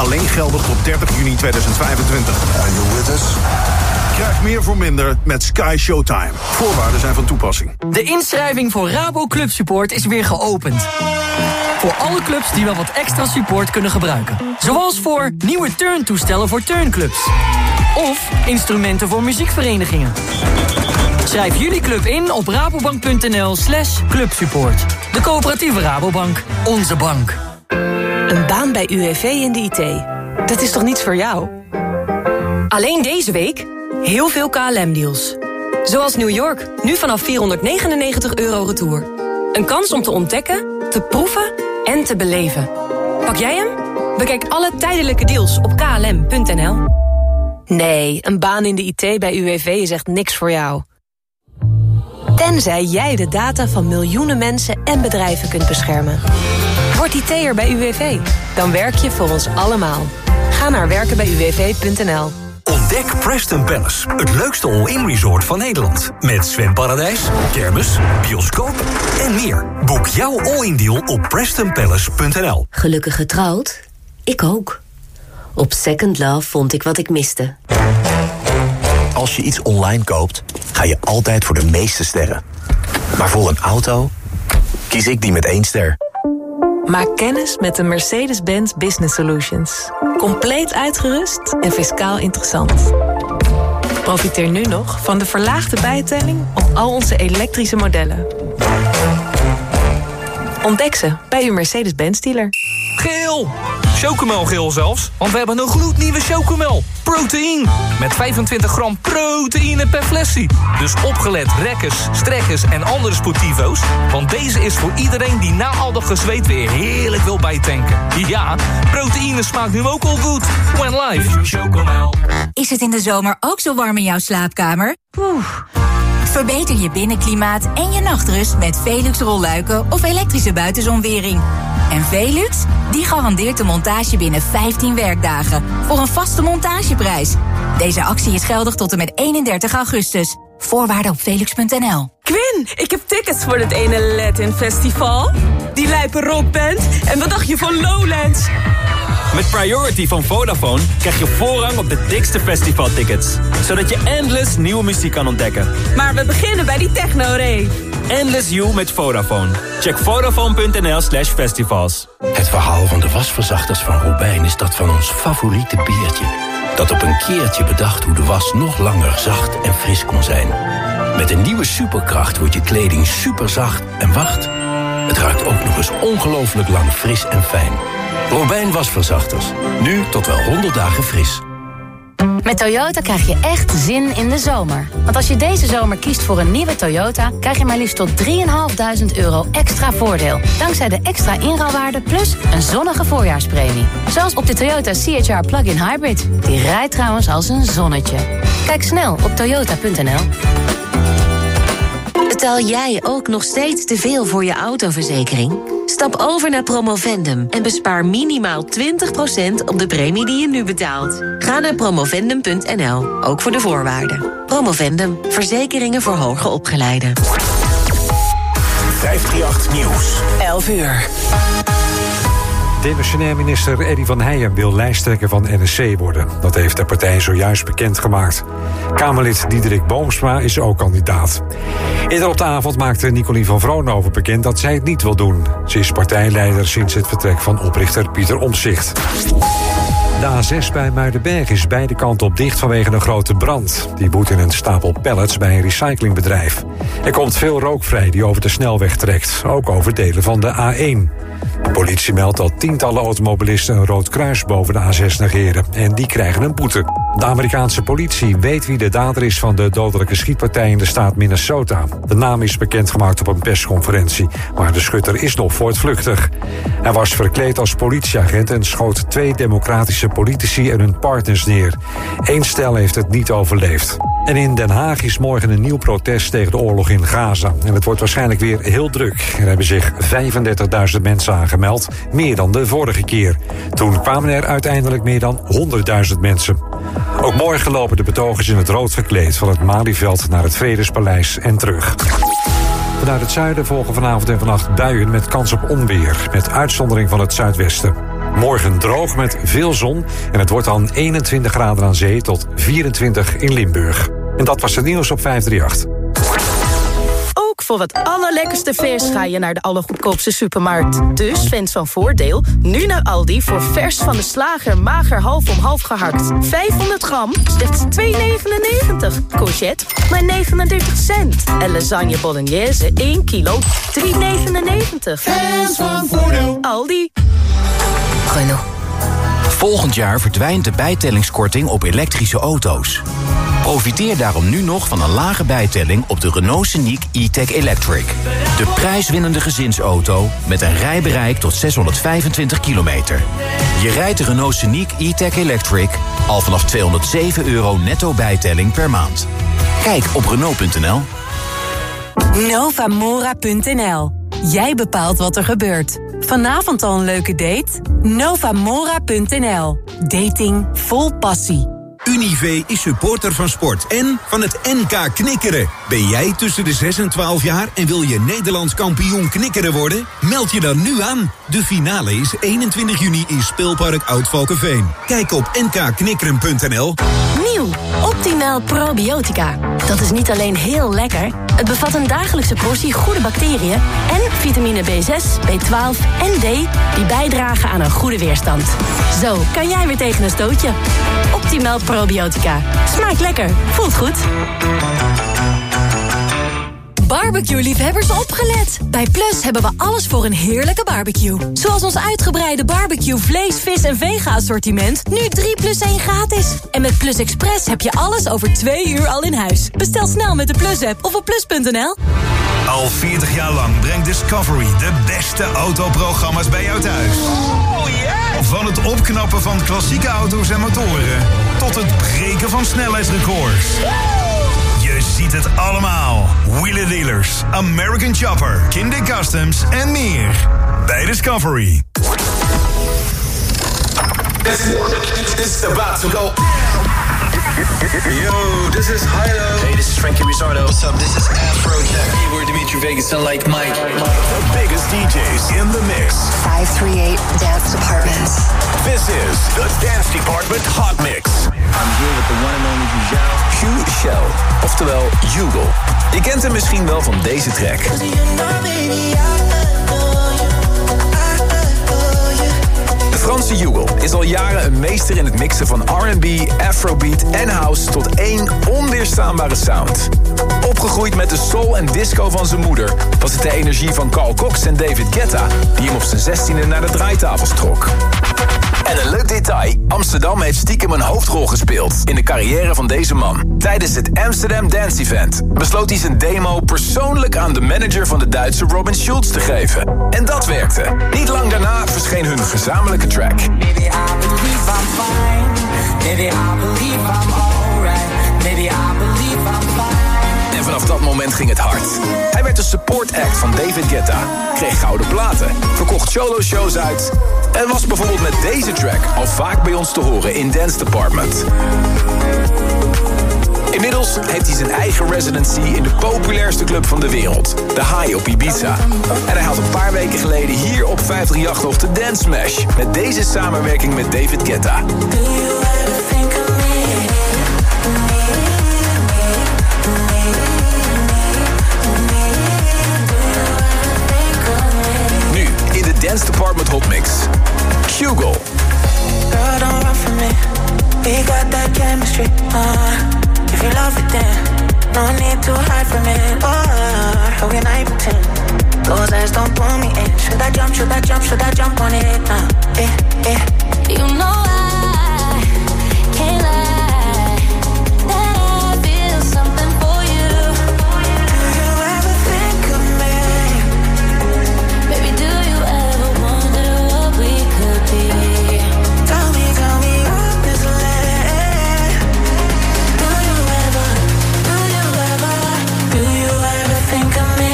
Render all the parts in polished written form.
Alleen geldig tot 30 juni 2025. Are you with us? Krijg meer voor minder met Sky Showtime. Voorwaarden zijn van toepassing. De inschrijving voor Rabo Club Support is weer geopend. Voor alle clubs die wel wat extra support kunnen gebruiken. Zoals voor nieuwe turntoestellen voor turnclubs. Of instrumenten voor muziekverenigingen. Schrijf jullie club in op rabobank.nl/clubsupport. De coöperatieve Rabobank. Onze bank. Een baan bij UWV in de IT. Dat is toch niets voor jou? Alleen deze week heel veel KLM-deals. Zoals New York, nu vanaf €499 retour. Een kans om te ontdekken, te proeven en te beleven. Pak jij hem? Bekijk alle tijdelijke deals op klm.nl. Nee, een baan in de IT bij UWV is echt niks voor jou. Tenzij jij de data van miljoenen mensen en bedrijven kunt beschermen. Word IT'er bij UWV. Dan werk je voor ons allemaal. Ga naar werkenbijuwv.nl. Ontdek Preston Palace, het leukste all-in resort van Nederland. Met zwemparadijs, kermis, bioscoop en meer. Boek jouw all-in deal op prestonpalace.nl. Gelukkig getrouwd? Ik ook. Op Second Love vond ik wat ik miste. Als je iets online koopt, ga je altijd voor de meeste sterren. Maar voor een auto kies ik die met 1 ster. Maak kennis met de Mercedes-Benz Business Solutions. Compleet uitgerust en fiscaal interessant. Profiteer nu nog van de verlaagde bijtelling op al onze elektrische modellen. Ontdek ze bij uw Mercedes-Benz dealer. Geel! Chocomelgeel zelfs, want we hebben een gloednieuwe Chocomel. Proteïne. Met 25 gram proteïne per flesje. Dus opgelet rekkers, strekkers en andere sportivo's. Want deze is voor iedereen die na al dat gezweet weer heerlijk wil bijtanken. Ja, proteïne smaakt nu ook al goed. When live. Chocomel. Is het in de zomer ook zo warm in jouw slaapkamer? Verbeter je binnenklimaat en je nachtrust met Velux rolluiken of elektrische buitenzonwering. En Velux, die garandeert de montage binnen 15 werkdagen voor een vaste montageprijs. Deze actie is geldig tot en met 31 augustus. Voorwaarden op velux.nl. Quinn, ik heb tickets voor het ene Latin Festival. Die lijpe rockband. En wat dacht je van Lowlands? Met Priority van Vodafone krijg je voorrang op de dikste festivaltickets. Zodat je endless nieuwe muziek kan ontdekken. Maar we beginnen bij die techno-rave. Endless You met Vodafone. Check vodafone.nl/festivals. Het verhaal van de wasverzachters van Robijn is dat van ons favoriete beertje. Dat op een keertje bedacht hoe de was nog langer zacht en fris kon zijn. Met een nieuwe superkracht wordt je kleding superzacht en wacht, het ruikt ook nog eens ongelooflijk lang fris en fijn. Robijn wasverzachters. Nu tot wel 100 dagen fris. Met Toyota krijg je echt zin in de zomer. Want als je deze zomer kiest voor een nieuwe Toyota, krijg je maar liefst tot €3.500 extra voordeel. Dankzij de extra inruilwaarde plus een zonnige voorjaarspremie. Zoals op de Toyota CHR Plug-in Hybrid. Die rijdt trouwens als een zonnetje. Kijk snel op toyota.nl. Betaal jij ook nog steeds te veel voor je autoverzekering? Stap over naar Promovendum en bespaar minimaal 20% op de premie die je nu betaalt. Ga naar promovendum.nl, ook voor de voorwaarden. Promovendum, verzekeringen voor hoger opgeleiden. 538 Nieuws. 11 uur. Demissionair minister Eddy van Heijen wil lijsttrekker van NSC worden. Dat heeft de partij zojuist bekendgemaakt. Kamerlid Diederik Boomsma is ook kandidaat. Eerder op de avond maakte Nicolien van Vroonhoven bekend dat zij het niet wil doen. Ze is partijleider sinds het vertrek van oprichter Pieter Omtzigt. De A6 bij Muidenberg is beide kanten op dicht vanwege een grote brand. Die woedt in een stapel pallets bij een recyclingbedrijf. Er komt veel rook vrij die over de snelweg trekt, ook over delen van de A1. De politie meldt dat tientallen automobilisten een rood kruis boven de A6 negeren. En die krijgen een boete. De Amerikaanse politie weet wie de dader is van de dodelijke schietpartij in de staat Minnesota. De naam is bekendgemaakt op een persconferentie, maar de schutter is nog voortvluchtig. Hij was verkleed als politieagent en schoot 2 democratische politici en hun partners neer. 1 stel heeft het niet overleefd. En in Den Haag is morgen een nieuw protest tegen de oorlog in Gaza. En het wordt waarschijnlijk weer heel druk. Er hebben zich 35.000 mensen aangemeld, meer dan de vorige keer. Toen kwamen er uiteindelijk meer dan 100.000 mensen. Ook morgen lopen de betogers in het rood gekleed van het Malieveld naar het Vredespaleis en terug. Vanuit het zuiden volgen vanavond en vannacht buien met kans op onweer, met uitzondering van het zuidwesten. Morgen droog met veel zon en het wordt dan 21 graden aan zee tot 24 in Limburg. En dat was het nieuws op 538. Ook voor het allerlekkerste vers ga je naar de allergoedkoopste supermarkt. Dus fans van Voordeel, nu naar Aldi voor vers van de slager mager half om half gehakt. 500 gram, slechts €2,99. Courgette, maar 39 cent. En lasagne bolognese, 1 kilo, €3,99. Fans van Voordeel. Aldi. Renault. Volgend jaar verdwijnt de bijtellingskorting op elektrische auto's. Profiteer daarom nu nog van een lage bijtelling op de Renault Scenic E-Tech Electric. De prijswinnende gezinsauto met een rijbereik tot 625 kilometer. Je rijdt de Renault Scenic E-Tech Electric al vanaf €207 netto bijtelling per maand. Kijk op Renault.nl. Novamora.nl. Jij bepaalt wat er gebeurt. Vanavond al een leuke date? Novamora.nl. Dating vol passie. Unive is supporter van sport en van het NK Knikkeren. Ben jij tussen de 6 en 12 jaar en wil je Nederlands kampioen knikkeren worden? Meld je dan nu aan. De finale is 21 juni in Speelpark Oud-Valkenveen. Kijk op nkknikkeren.nl. Nieuw, Optimal Probiotica. Dat is niet alleen heel lekker, het bevat een dagelijkse portie goede bacteriën en vitamine B6, B12 en D die bijdragen aan een goede weerstand. Zo kan jij weer tegen een stootje. Optimal Probiotica. Smaakt lekker, voelt goed. Barbecue-liefhebbers opgelet. Bij Plus hebben we alles voor een heerlijke barbecue. Zoals ons uitgebreide barbecue vlees, vis en vega-assortiment. Nu 3+1 gratis. En met Plus Express heb je alles over 2 uur al in huis. Bestel snel met de Plus-app of op plus.nl. Al 40 jaar lang brengt Discovery de beste autoprogramma's bij jou thuis. Oh yeah! Van het opknappen van klassieke auto's en motoren tot het breken van snelheidsrecords. Je ziet het allemaal. Wheeler Dealers, American Chopper, Kinder Customs en meer. Bij Discovery. This is about to go. Yo, this is Hilo. Hey, this is Frankie Rizzardo. What's up? This is Afrojack. Hey, we're Dimitri Vegas and like Mike. The biggest DJs in the mix. 538 Dance Department. This is the Dance Department Hot Mix. I'm here with the one and only Hugh Shell, oftewel Hugo. Je kent hem misschien wel van deze track. De Franse Hugo is al jaren een meester in het mixen van R&B, Afrobeat en house tot één onweerstaanbare sound. Opgegroeid met de soul en disco van zijn moeder was het de energie van Carl Cox en David Guetta die hem op zijn 16e naar de draaitafels trok. En een leuk detail, Amsterdam heeft stiekem een hoofdrol gespeeld in de carrière van deze man. Tijdens het Amsterdam Dance Event besloot hij zijn demo persoonlijk aan de manager van de Duitse Robin Schulz te geven. En dat werkte. Niet lang daarna verscheen hun gezamenlijke track. Baby, I believe I'm fine. Baby, I believe I'm alright. Baby, I believe I'm fine. En vanaf dat moment ging het hard. Hij werd de support act van David Guetta, kreeg gouden platen, verkocht solo-shows uit en was bijvoorbeeld met deze track al vaak bij ons te horen in Dance Department. Inmiddels heeft hij zijn eigen residency in de populairste club van de wereld, de High op Ibiza. En hij had een paar weken geleden hier op 538 nog de Dance Smash met deze samenwerking met David Guetta. Nu in de Dance Department Hot Mix, Hugo. Girl, don't run from me. We got that chemistry. If you love it, then no need to hide from it. How can I pretend? Those eyes don't pull me in. Should I jump? Should I jump? Should I jump on it? You know I can't lie that I feel something for you. Do you ever think of me? Baby, do you ever wonder what we could be? Tell me honestly. Do you ever think of me?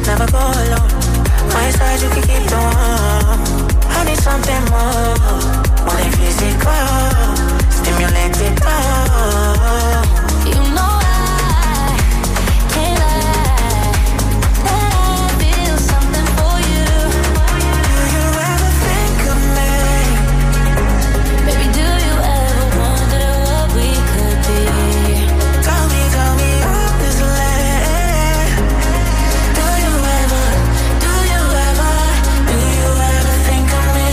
never go alone. My side, you can keep the one. I need something more than physical. Stimulate it all. You know I can't lie, that I feel something for you. Do you ever think of me? Baby, do you ever wonder what we could be? Tell me honestly. Do you ever think of me?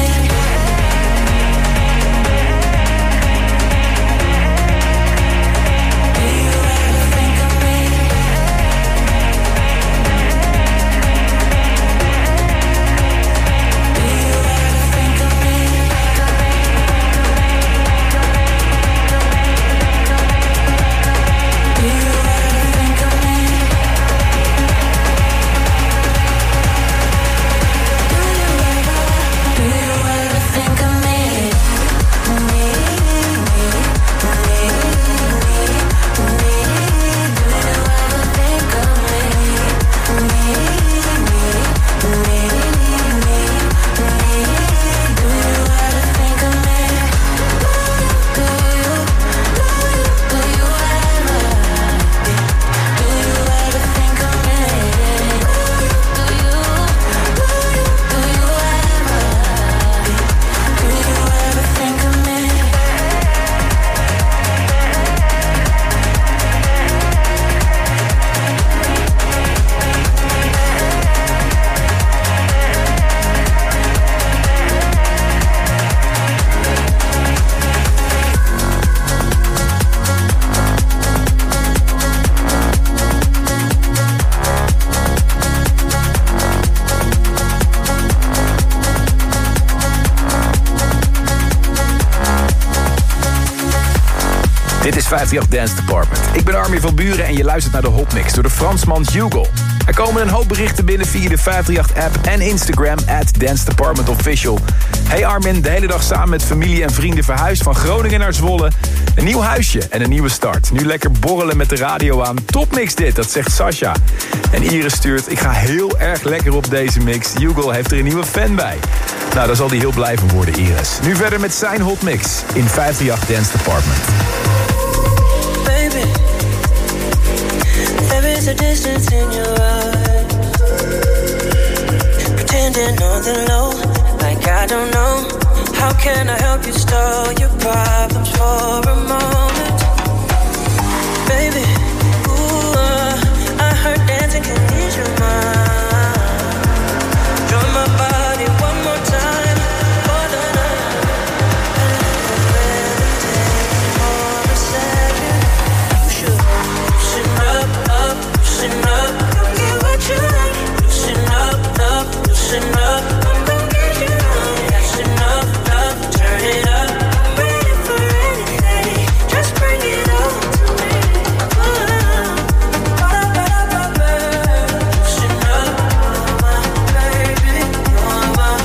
Dit is 538 Dance Department. Ik ben Armin van Buren en je luistert naar de Hotmix door de Fransman Hugo. Er komen een hoop berichten binnen via de 538-app en Instagram @DanceDepartmentOfficial. Hey Armin, de hele dag samen met familie en vrienden verhuisd van Groningen naar Zwolle. Een nieuw huisje en een nieuwe start. Nu lekker borrelen met de radio aan. Topmix dit, dat zegt Sasha. En Iris stuurt, ik ga heel erg lekker op deze mix. Hugo heeft er een nieuwe fan bij. Nou, daar zal hij heel blij van worden, Iris. Nu verder met zijn Hotmix in 538 Dance Department. Baby, there is a distance in your eyes. Pretending on the low, like I don't know. How can I help you stall your problems for a moment? Baby, I heard dancing can ease your mind. Join my body one more time for the night. And take for a second. You should loosen up, loosen up. Don't get what you like. Loosen up, loosen up. I'm gonna get you right. Loosen up, turn it up. I'm ready for anything. Just bring it on to me. Loosen up, my baby, you're my.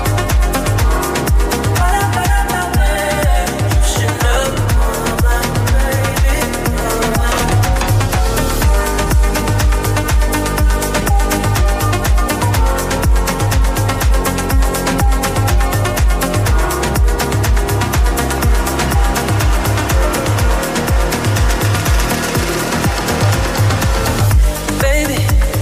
Loosen up, my baby, you're my. Baby,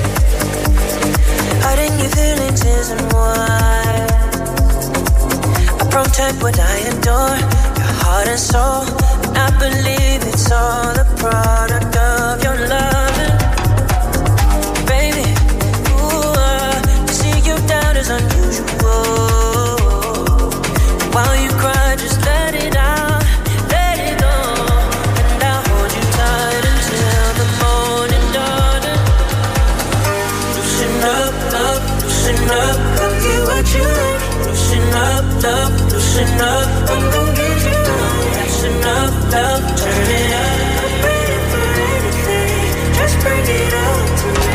hiding your feelings isn't wise. I protect what I adore, your heart and soul. And I believe it's all a product of your loving. Baby, to see you down is unusual. While you cry, just let it out, let it go. And I'll hold you tight until the morning dawning. Loosen up, loosen up. Come get what you like. Loosen up, loosen up. I'm gon' get you right. Loosen up, turn it up. I'm ready for anything. Just bring it on to me.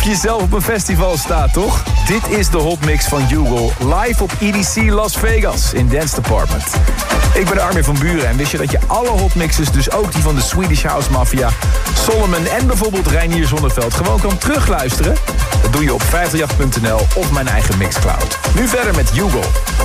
je zelf op een festival staat, toch? Dit is de hotmix van Hugo, live op EDC Las Vegas in Dance Department. Ik ben Armin van Buren en wist je dat je alle hotmixes, dus ook die van de Swedish House Mafia, Solomon en bijvoorbeeld Reinier Zonneveld, gewoon kan terugluisteren? Dat doe je op 538.nl of mijn eigen Mixcloud. Nu verder met Hugo.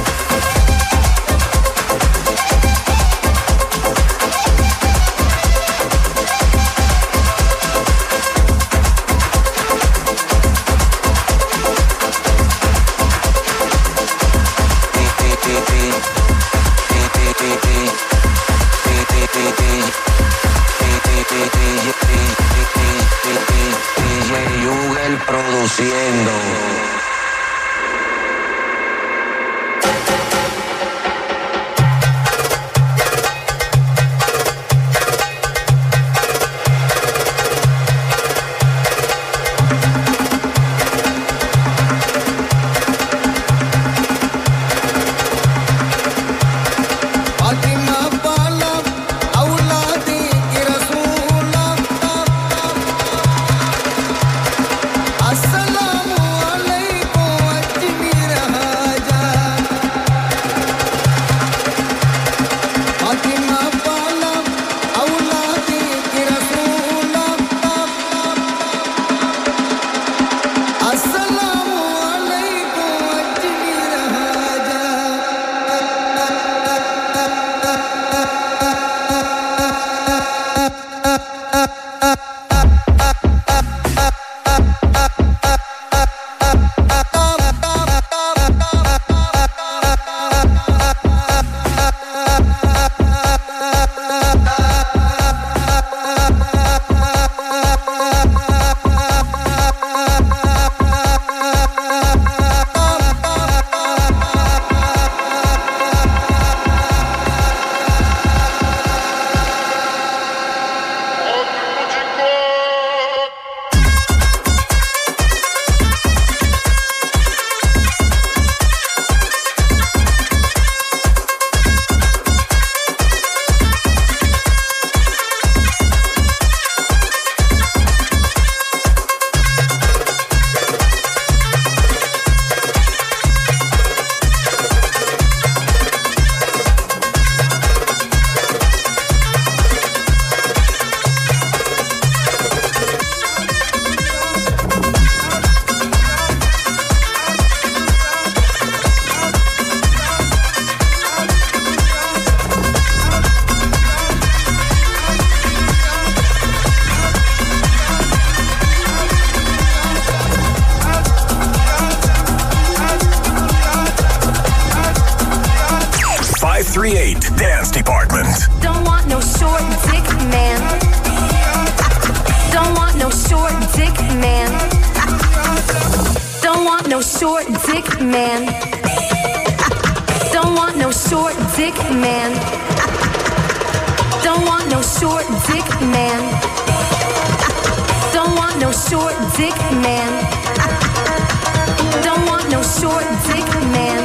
Produciendo. Dance Department. Don't want no short dick man. Don't want no short dick man. Don't want no short dick man. Don't want no short dick man. Don't want no short dick man. Don't want no short dick man. Don't want no short dick man.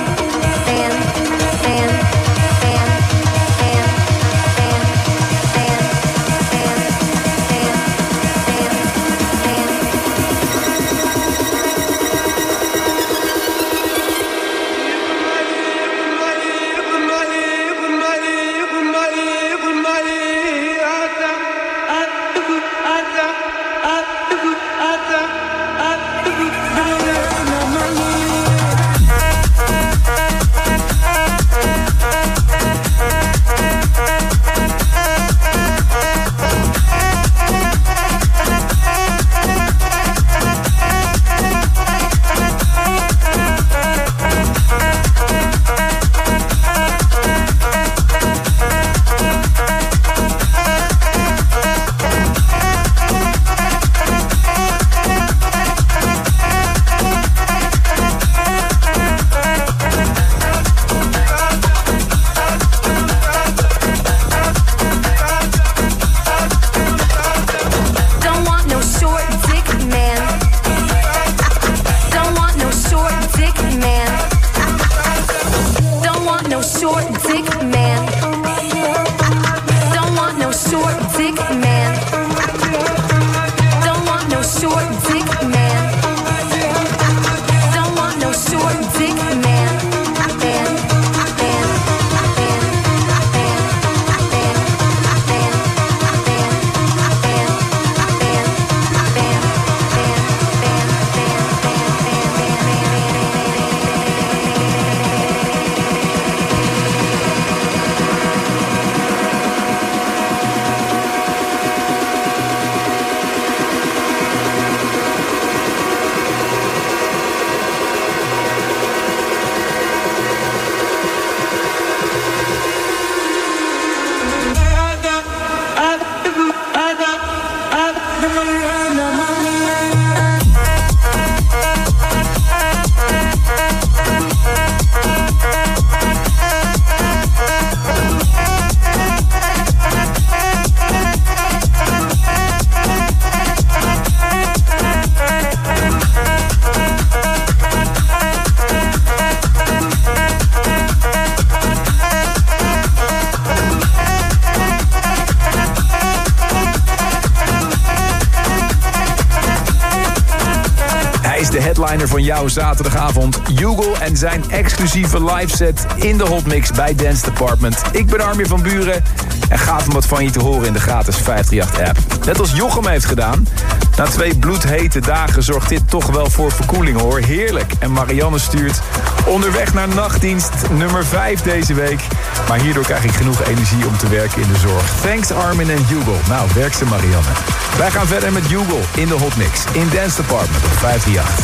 headliner van jouw zaterdagavond. Hugo en zijn exclusieve live set in de Hotmix bij Dance Department. Ik ben Armin van Buren en gaaf om wat van je te horen in de gratis 538-app. Net als Jochem heeft gedaan. Na 2 bloedhete dagen zorgt dit toch wel voor verkoeling hoor. Heerlijk. En Marianne stuurt onderweg naar nachtdienst nummer 5 deze week. Maar hierdoor krijg ik genoeg energie om te werken in de zorg. Thanks Armin en Hugo. Nou, werk ze Marianne. Wij gaan verder met Hugo in de Hotmix. In Dance Department op 538.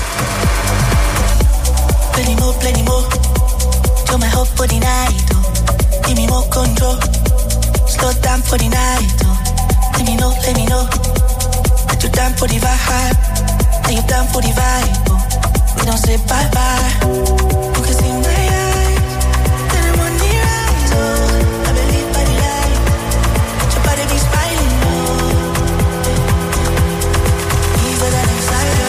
Plenty more. You're my hope for the night, oh. Give me more control. Slow down for the night, oh. Let me know. That you're down for the vibe. That you're down for the vibe, oh. We don't say bye-bye. You can see my eyes. That I'm on the rise, oh. I believe by the light. Your body be smiling, oh. Deeper than excited.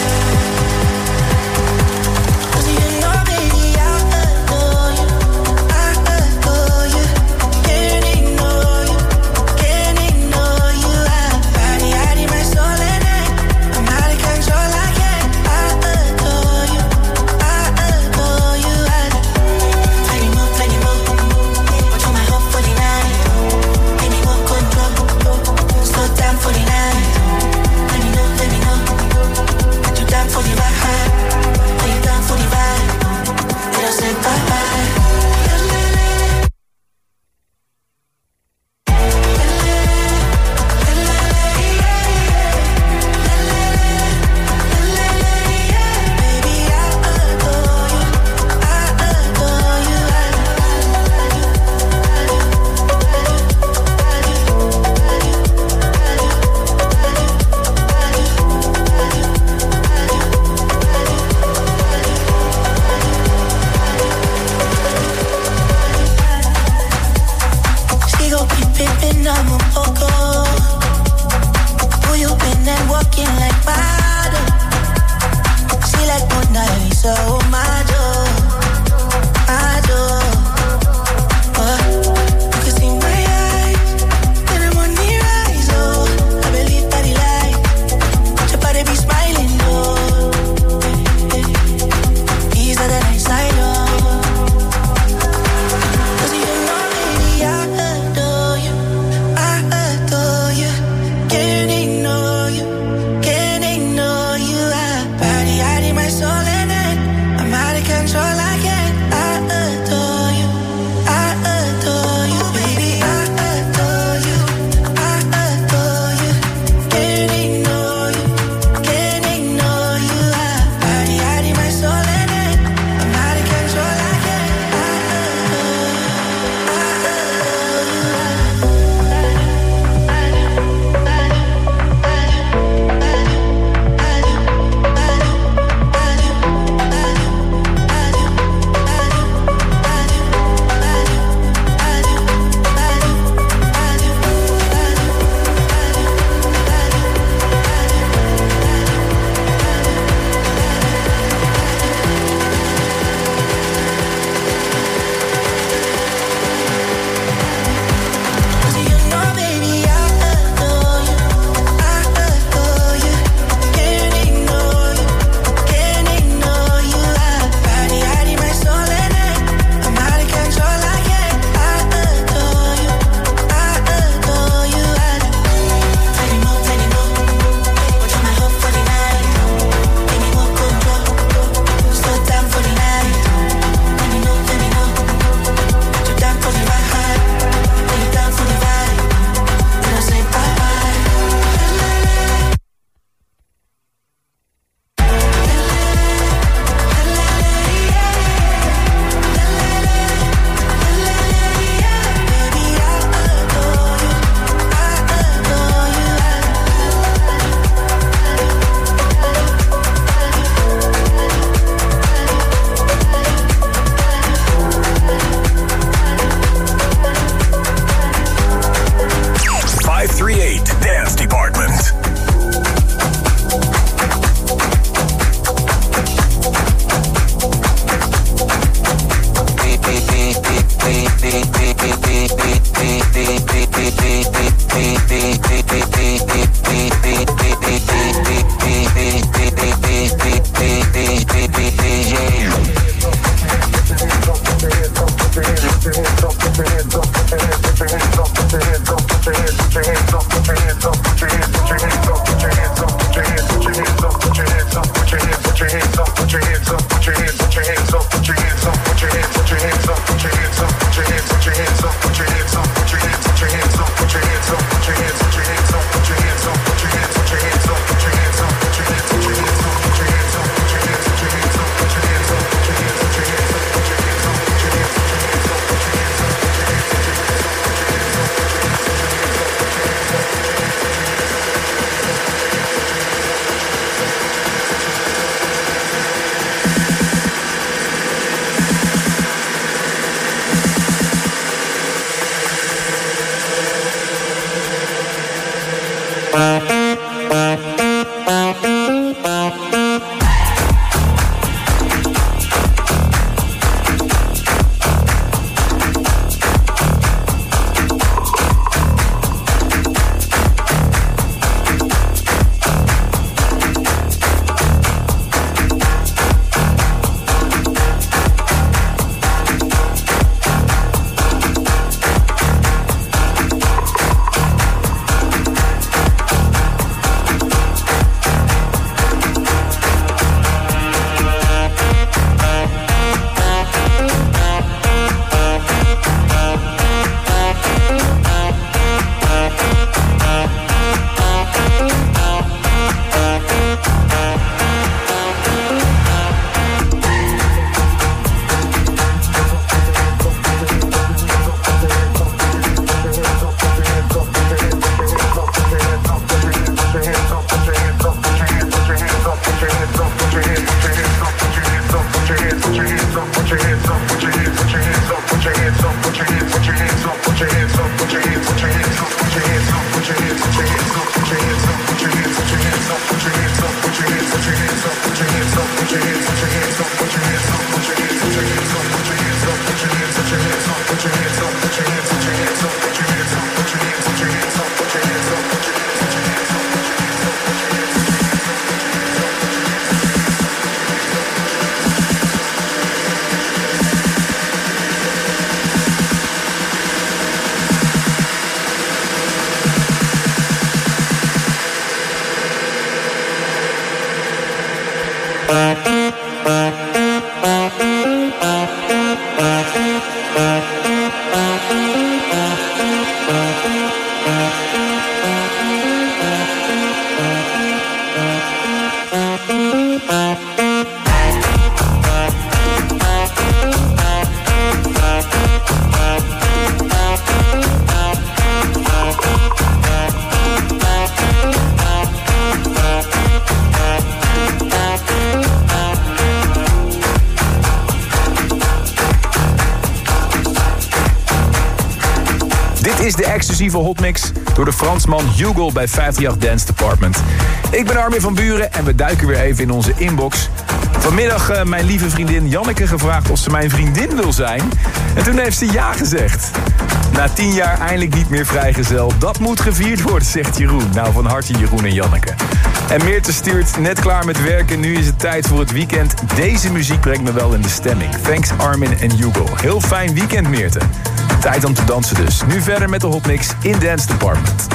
Is de exclusieve hotmix door de Fransman Hugo bij 538 Dance Department. Ik ben Armin van Buren en we duiken weer even in onze inbox. Vanmiddag mijn lieve vriendin Janneke gevraagd of ze mijn vriendin wil zijn. En toen heeft ze ja gezegd. Na 10 jaar eindelijk niet meer vrijgezel. Dat moet gevierd worden, zegt Jeroen. Nou, van harte Jeroen en Janneke. En Meerte stuurt net klaar met werken. Nu is het tijd voor het weekend. Deze muziek brengt me wel in de stemming. Thanks Armin en Hugo. Heel fijn weekend, Meerte. Tijd om te dansen dus. Nu verder met de hotmix in Dance Department.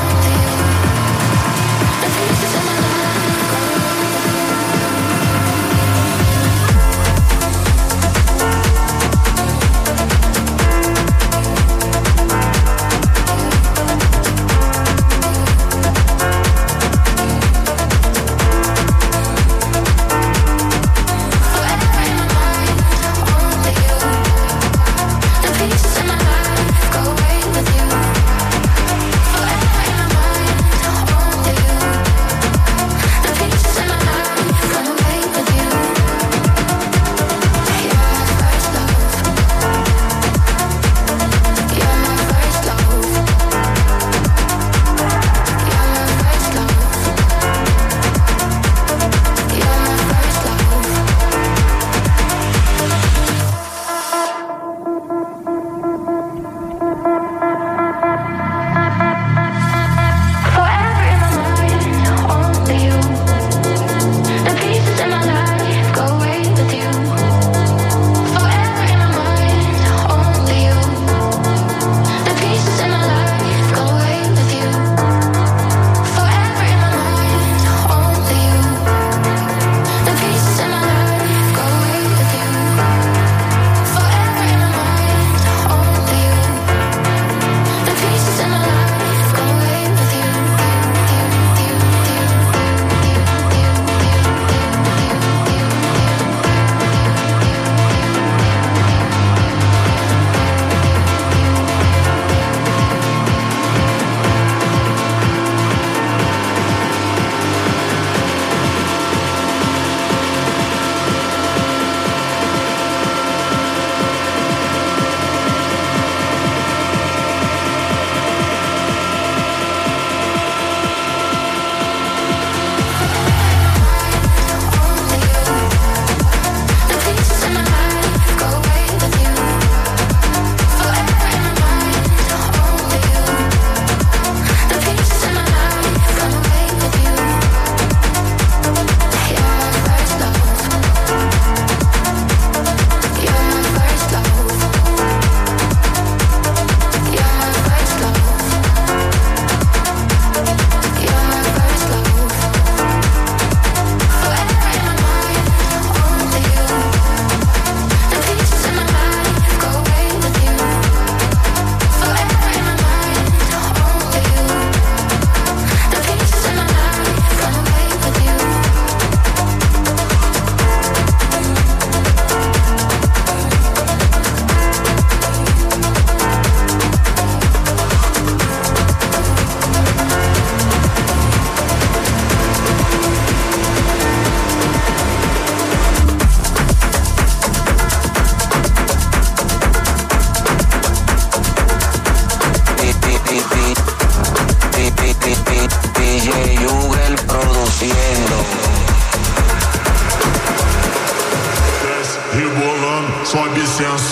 Forever in my mind, only you. The pieces in my life go away with you.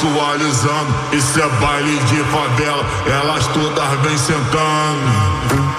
sensualizando. Isso é baile de favela, elas todas vêm sentando.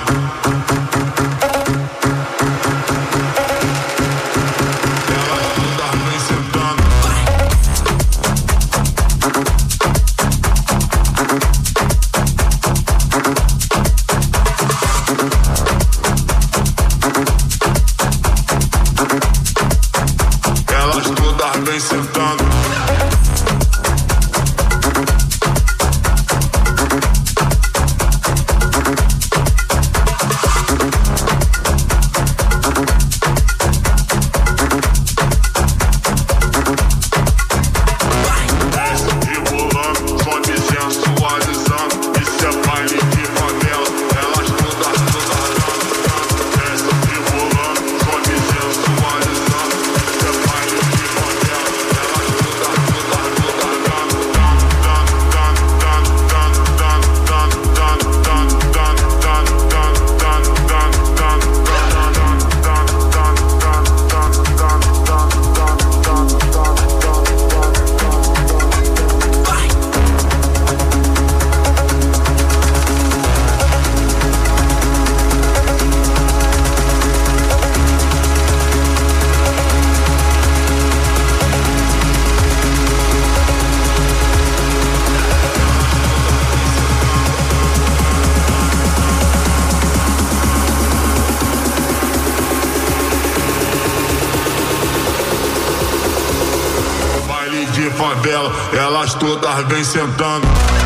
Elas todas vêm sentando.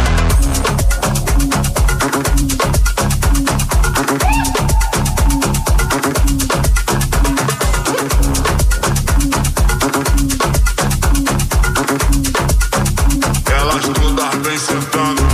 Elas todas vêm sentando.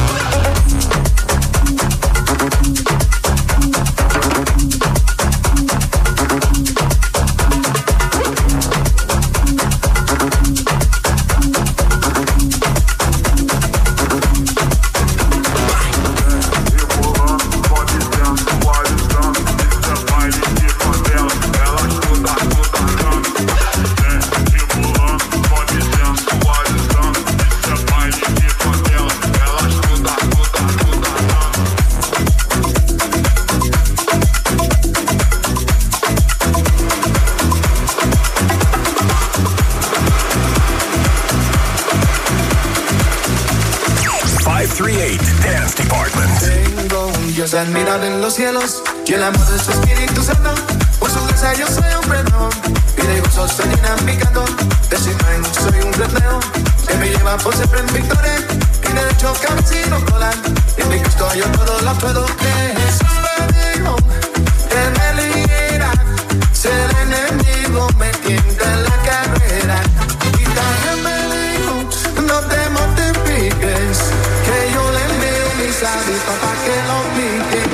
Admirado en los cielos y el amor de su Espíritu Santo. Por su gracia yo soy un freno y de gozo estoy dinamicando. De su imagen soy un reflejo que me lleva por siempre en victoria. Y derecho campesino colar. En mi Cristo yo todo lo puedo creer. Jesús me dijo que me libera. Si el enemigo me tienta en la carrera. Y también me dijo no te mortifiques, que yo le envío mis hábitos para que lo pique.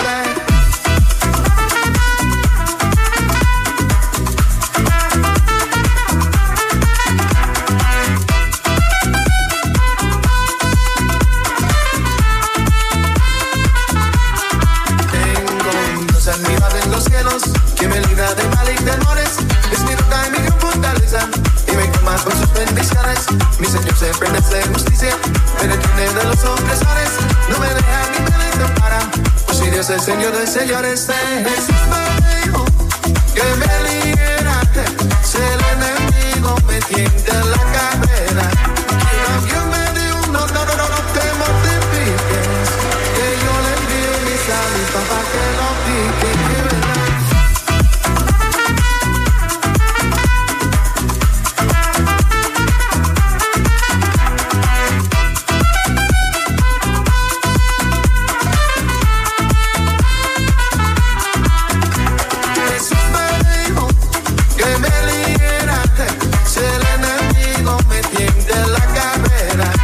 Mi Señor siempre me hace justicia, me detiene de los opresores, no me deja ni me desampara. Pues si Dios es Señor de señores, Jesús me dijo que me libera. Si el enemigo me tienta en la carrera, y también me dijo no te mortifiques, que yo le envío mis hábitos para que lo pique. Que me libera, si el enemigo me tiende la carrera.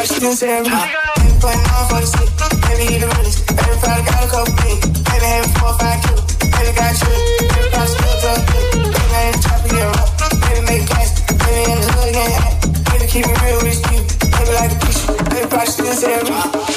still say me. Ain't putting on for the city. Baby, he the realest. Baby, probably got a couple things. Baby, having 4 or 5 kilos. Baby, got children. Baby, probably still drug dealer. Baby, I ain't the top of your rock. Baby, make cash. Baby, in the hood, getting hat. Baby, keep it real with you. Baby, like a preacher. Baby, probably still say me.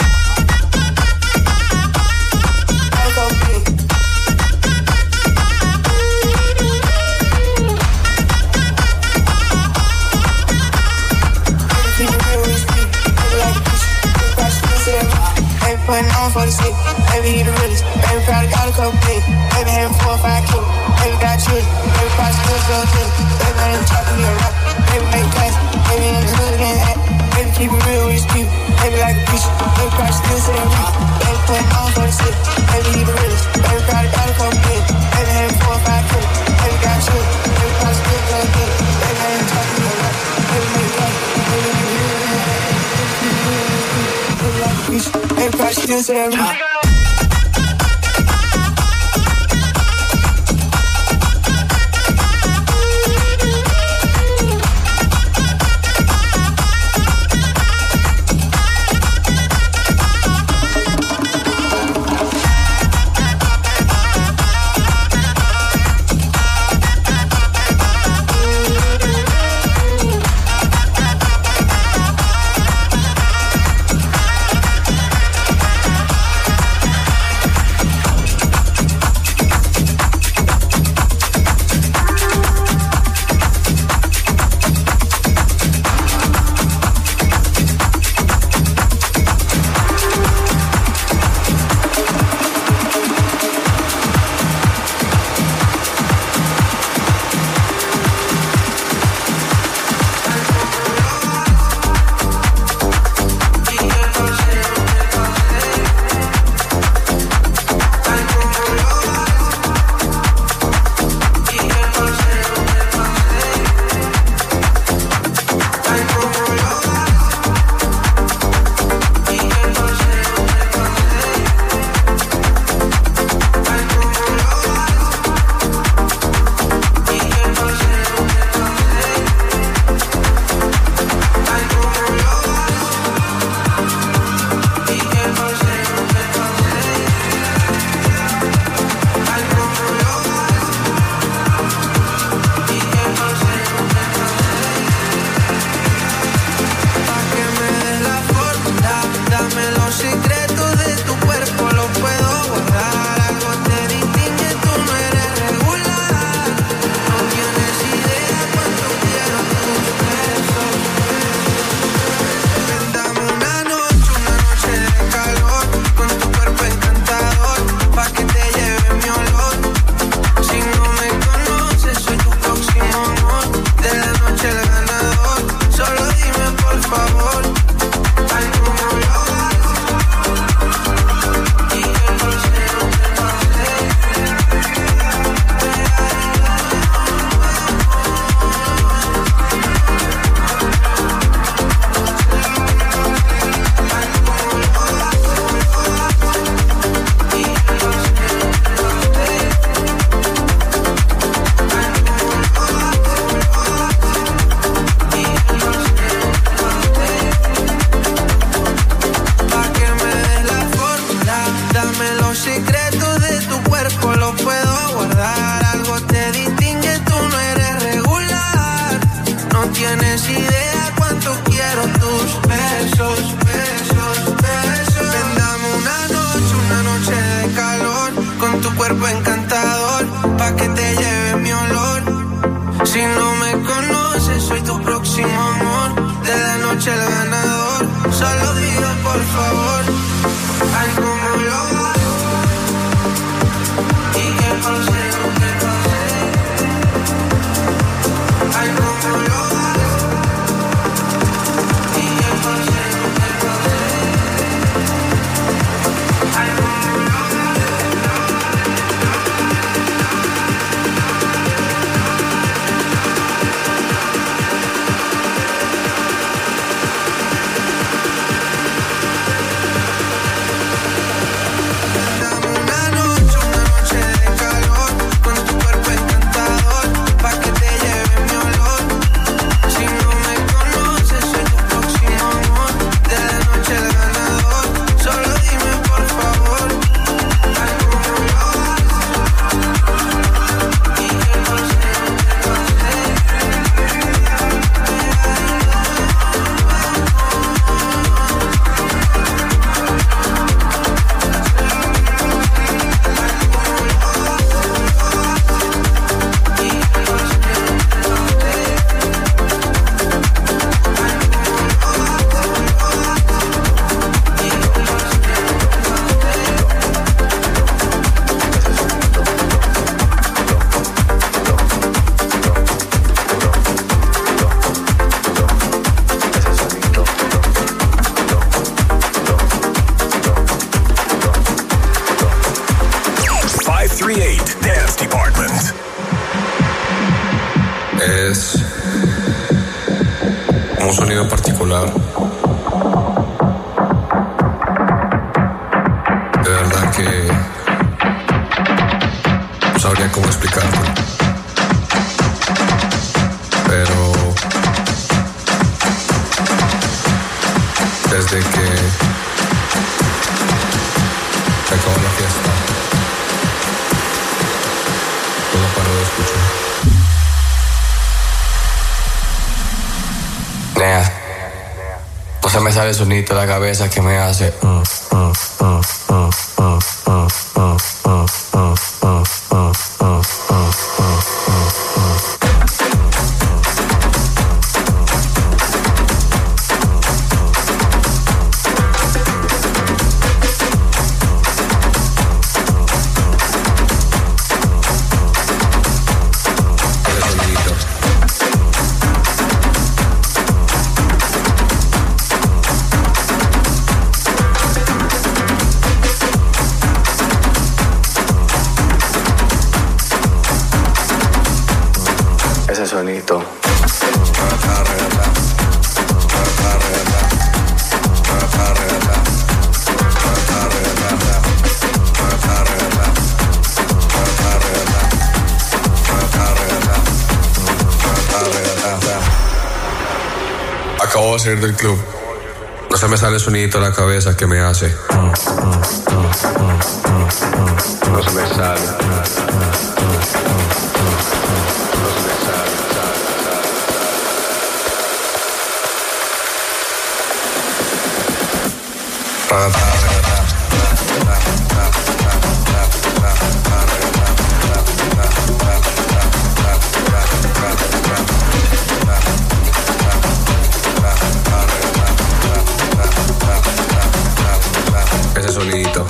Putting on for the city, baby, he the realest. Baby, probably got a couple things. Baby, having 4 or 5 kilos. Baby, got children. Baby, probably still drug dealer. Baby, I ain't talking to your rock. Baby, make cash. Baby, in the hood, getting hat. Baby, keep it real with his people. Baby, like a preacher. Baby, probably still saying me. Baby, putting on for the city, baby, he the realest. Baby, probably got a couple things. Baby, having 4 or 5 kilos. Baby, got children. Baby, probably still drug dealer. Baby, I ain't talking to your rock. Baby, make cash. Baby, in the hood, getting hat. Baby, like a preacher. Baby, probably still saying me. como un sonido particular. De verdad que no sabría cómo explicártelo. Pero desde que se acabó la fiesta, no paro de escuchar. Nea, no se me sale el sonito de la cabeza que me hace. Ese sonito. Acabo de salir del club. No se me sale el sonidito de la cabeza que me hace. No se me sale. Ese sonidito.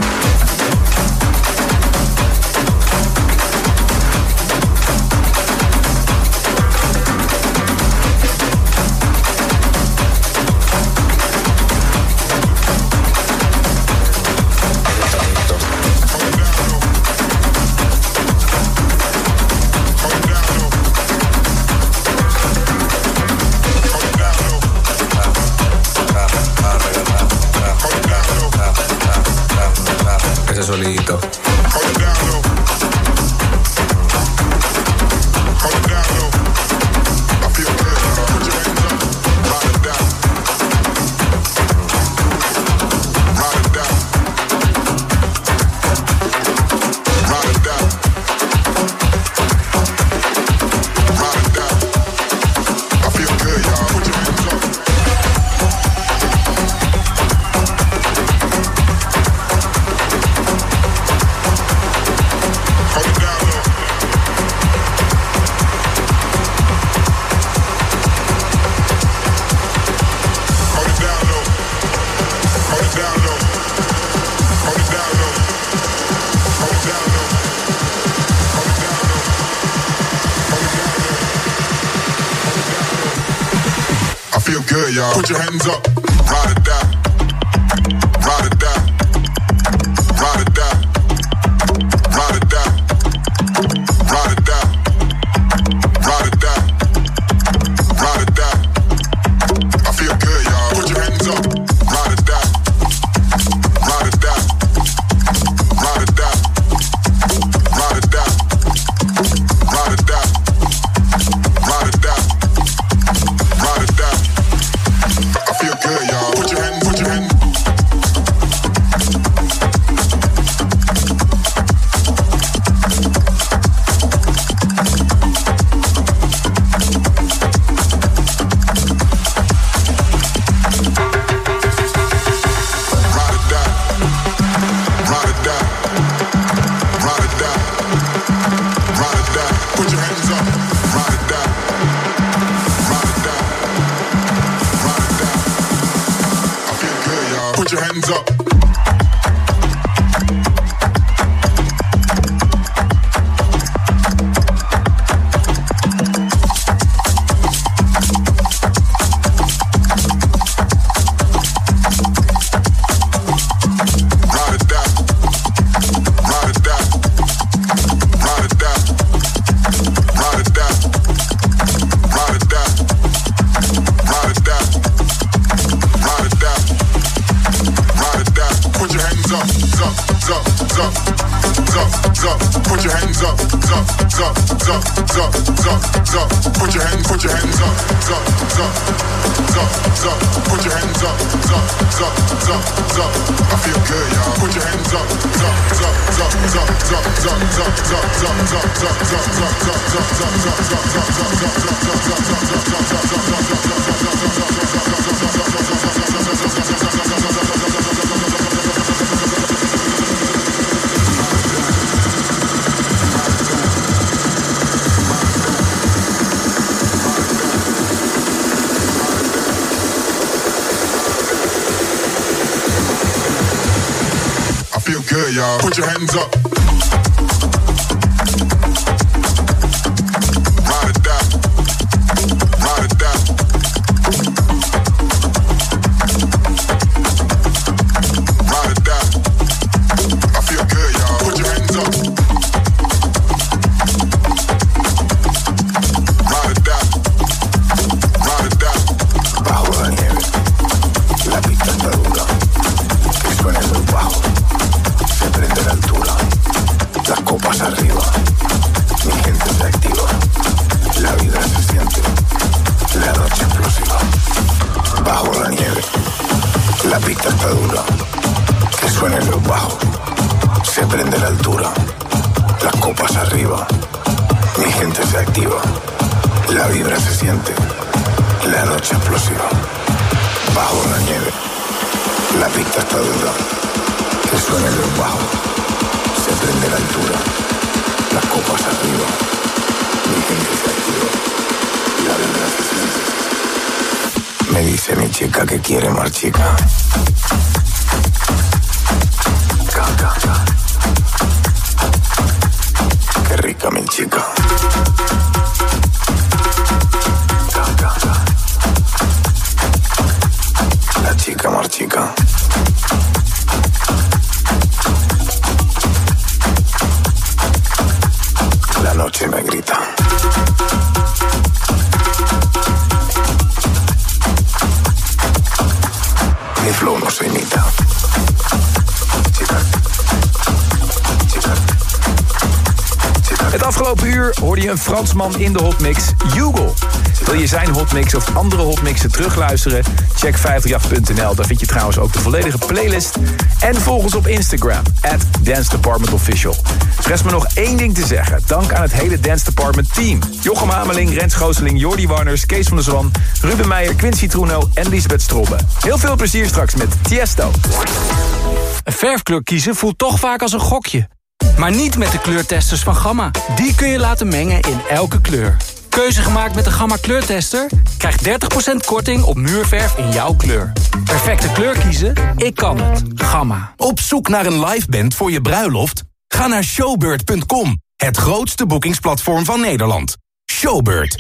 Ese sonidito. Feel good, y'all. Put your hands up. Ride it down. Ride it down. Ride it down. Ride it down. Ride it down. Ride it down. Ride it down. I feel good, y'all. Put your hands up. Ride it down. Ride it down. Ride it down. Ride it down. Ride it down. Ride it down. Ride it down. I feel good, y'all. Put your hands, put your hands. Ride it down. Ride it down. Ride it down. Ride it down. Put your hands up. Ride it down. Ride it down. Ride it down. I feel good, y'all. Put your hands up. Ride it down. Ride it down. Ride it down. Ride it down. Ride it down. Ride it down. up, up, up, up, up. Put your hands up, up, up, up, up. Put your hands up, up, up, up, up. I feel good, y'all. Put your hands up, up, up, up, up, up, up, up, up, I feel good, y'all. Put your hands up. Ride it down. Ride it down. Ride it down. I feel good, y'all. Put your hands up. Ride it down. Ride it down. Bajo la nieve, la pista está dura, que suena muy bajo. Se prende la altura, las copas arriba, mi gente se activa, la vida se siente, la noche explosiva. Bajo la nieve, la pista está dura, que suene lo bajo, se prende la altura, las copas arriba, mi gente se activa, la vibra se siente, la noche explosiva. Bajo la nieve, la pista está dura, que suene el bajo, se prende la altura, las copas arriba, mi gente se activa, la vibra se siente. Me dice mi chica que quiere más chica. Qué rica mi chica. La chica más chica. La noche me grita. Mi flow no se imita. Het afgelopen uur hoorde je een Fransman in de hotmix, Hugo. Wil je zijn hotmix of andere hotmixen terugluisteren? Check 538.nl, daar vind je trouwens ook de volledige playlist. En volg ons op Instagram, @DanceDepartmentOfficial. Rest me nog één ding te zeggen. Dank aan het hele Dance Department team. Jochem Hameling, Rens Gooseling, Jordi Warners, Kees van der Zwan, Ruben Meijer, Quincy Truno en Lisbeth Strobbe. Heel veel plezier straks met Tiesto. Een verfkleur kiezen voelt toch vaak als een gokje. Maar niet met de kleurtesters van Gamma. Die kun je laten mengen in elke kleur. Keuze gemaakt met de Gamma kleurtester? Krijg 30% korting op muurverf in jouw kleur. Perfecte kleur kiezen? Ik kan het. Gamma. Op zoek naar een liveband voor je bruiloft? Ga naar showbird.com. Het grootste boekingsplatform van Nederland. Showbird.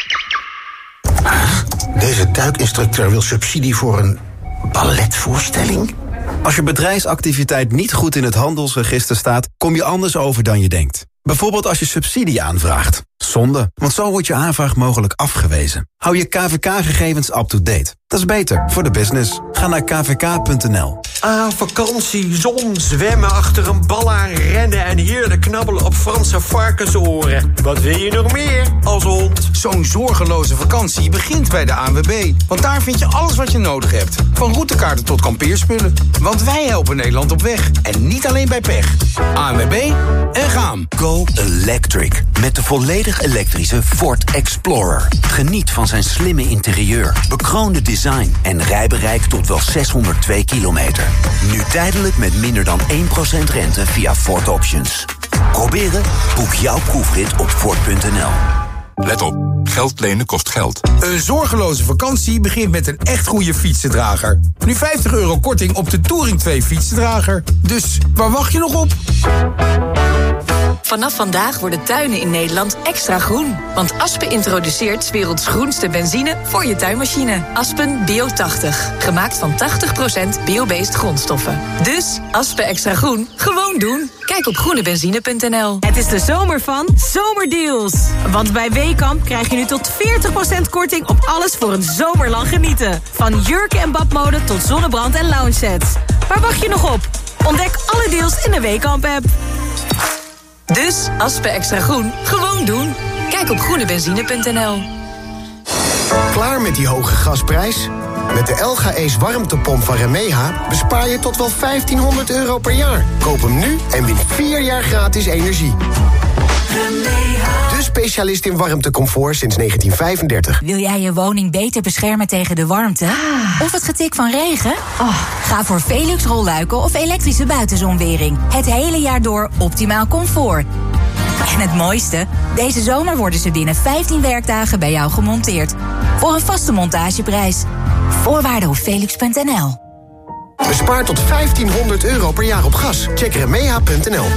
Deze duikinstructeur wil subsidie voor een balletvoorstelling? Als je bedrijfsactiviteit niet goed in het handelsregister staat, kom je anders over dan je denkt. Bijvoorbeeld als je subsidie aanvraagt. Zonde, want zo wordt je aanvraag mogelijk afgewezen. Hou je KVK-gegevens up-to-date. Dat is beter voor de business. Ga naar kvk.nl. Vakantie, zon, zwemmen achter een bal aan, rennen en heerlijk knabbelen op Franse varkensoren. Wat wil je nog meer als hond? Zo'n zorgeloze vakantie begint bij de ANWB. Want daar vind je alles wat je nodig hebt. Van routekaarten tot kampeerspullen. Want wij helpen Nederland op weg. En niet alleen bij pech. ANWB en gaan. Go electric. Met de volledig elektrische Ford Explorer. Geniet van zijn slimme interieur, bekroonde design en rijbereik tot wel 602 kilometer. Nu tijdelijk met minder dan 1% rente via Ford Options. Proberen? Boek jouw proefrit op Ford.nl. Let op, geld lenen kost geld. Een zorgeloze vakantie begint met een echt goede fietsendrager. Nu €50 korting op de Touring 2 fietsendrager. Dus waar wacht je nog op? Vanaf vandaag worden tuinen in Nederland extra groen. Want Aspen introduceert 's werelds groenste benzine voor je tuinmachine. Aspen Bio80. Gemaakt van 80% biobased grondstoffen. Dus Aspen extra groen, gewoon doen. Kijk op groenebenzine.nl. Het is de zomer van Zomerdeals. Want bij Weekamp krijg je nu tot 40% korting op alles voor een zomerlang genieten. Van jurken en badmode tot zonnebrand en lounge sets. Waar wacht je nog op? Ontdek alle deals in de Weekamp-app. Dus Aspen Extra Groen, gewoon doen. Kijk op groenebenzine.nl. Klaar met die hoge gasprijs? Met de LG Ace warmtepomp van Remeha bespaar je tot wel €1500 per jaar. Koop hem nu en win 4 jaar gratis energie. De specialist in warmtecomfort sinds 1935. Wil jij je woning beter beschermen tegen de warmte? Of het getik van regen? Ga voor Velux rolluiken of elektrische buitenzonwering. Het hele jaar door optimaal comfort. En het mooiste? Deze zomer worden ze binnen 15 werkdagen bij jou gemonteerd. Voor een vaste montageprijs. Voorwaarden op velux.nl. Bespaar tot €1500 per jaar op gas. Check remeha.nl.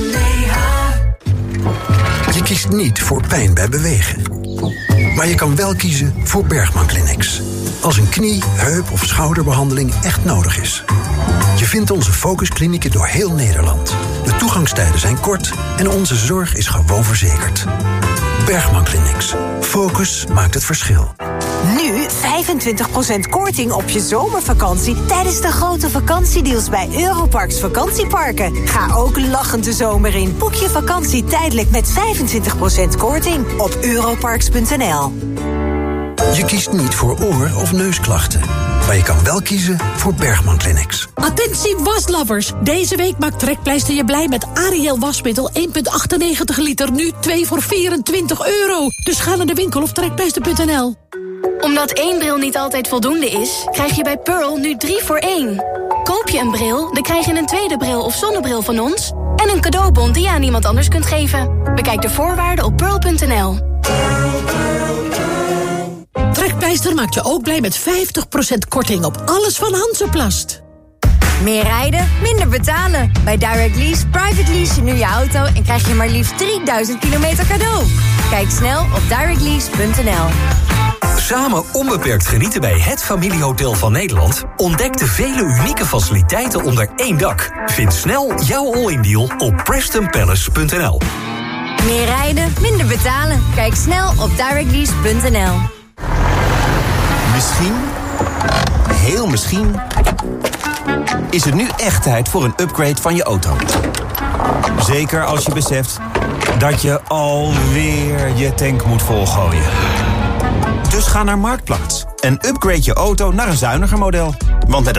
Je kiest niet voor pijn bij bewegen. Maar je kan wel kiezen voor Bergman Clinics. Als een knie, heup of schouderbehandeling echt nodig is. Je vindt onze focusklinieken door heel Nederland. De toegangstijden zijn kort en onze zorg is gewoon verzekerd. Bergman Clinics. Focus maakt het verschil. Nu 25% korting op je zomervakantie tijdens de grote vakantiedeals bij Europarks Vakantieparken. Ga ook lachend de zomer in. Boek je vakantie tijdelijk met 25% korting op europarks.nl. Je kiest niet voor oor- of neusklachten. Maar je kan wel kiezen voor Bergman Clinics. Attentie waslovers. Deze week maakt Trekpleister je blij met Ariel wasmiddel 1,98 liter. Nu 2 voor €24. Dus ga naar de winkel of trekpleister.nl. Omdat 1 bril niet altijd voldoende is, krijg je bij Pearl nu 3 voor 1. Koop je een bril, dan krijg je een tweede bril of zonnebril van ons en een cadeaubon die je aan iemand anders kunt geven. Bekijk de voorwaarden op pearl.nl. Trekpleister maakt je ook blij met 50% korting op alles van Hansaplast. Meer rijden, minder betalen. Bij Direct Lease private lease je nu je auto en krijg je maar liefst 3000 kilometer cadeau. Kijk snel op directlease.nl. Samen onbeperkt genieten bij het familiehotel van Nederland? Ontdek de vele unieke faciliteiten onder één dak. Vind snel jouw all-in deal op prestonpalace.nl. Meer rijden, minder betalen. Kijk snel op directlease.nl. Misschien, heel misschien, is het nu echt tijd voor een upgrade van je auto. Zeker als je beseft dat je alweer je tank moet volgooien. Dus ga naar Marktplaats en upgrade je auto naar een zuiniger model. Want met